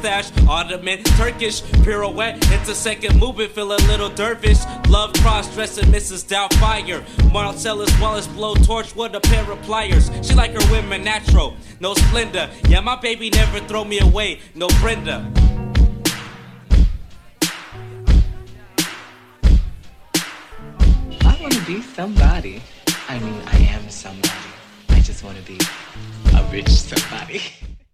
mustache, Ottoman, Turkish, pirouette, into second movement, feel a little dervish. Love cross-dressing Mrs. Doubtfire. Marcellus Wallace blowtorch with a pair of pliers. She like her women natural, no splendor. Yeah, my baby never throw me away, no Brenda. I want to be somebody. I mean, I am somebody. I just want to be a rich somebody.